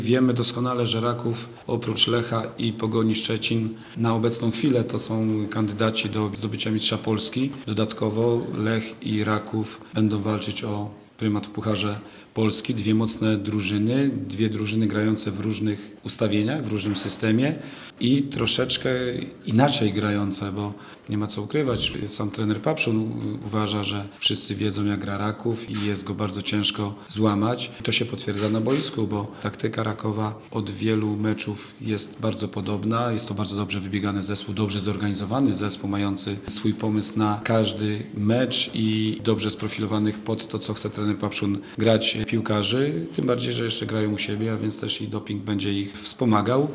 Wiemy doskonale, że Raków oprócz Lecha i Pogoni Szczecin na obecną chwilę to są kandydaci do zdobycia mistrza Polski. Dodatkowo Lech i Raków będą walczyć o prymat w Pucharze Polski. Dwie mocne drużyny, dwie drużyny grające w różnych ustawieniach, w różnym systemie i troszeczkę inaczej grające, bo nie ma co ukrywać. Sam trener Papszun uważa, że wszyscy wiedzą, jak gra Raków i jest go bardzo ciężko złamać. To się potwierdza na boisku, bo taktyka Rakowa od wielu meczów jest bardzo podobna. Jest to bardzo dobrze wybiegany zespół, dobrze zorganizowany zespół, mający swój pomysł na każdy mecz i dobrze sprofilowanych pod to, co chce trener Papszun grać piłkarzy. Tym bardziej, że jeszcze grają u siebie, a więc też i doping będzie ich wspomagał.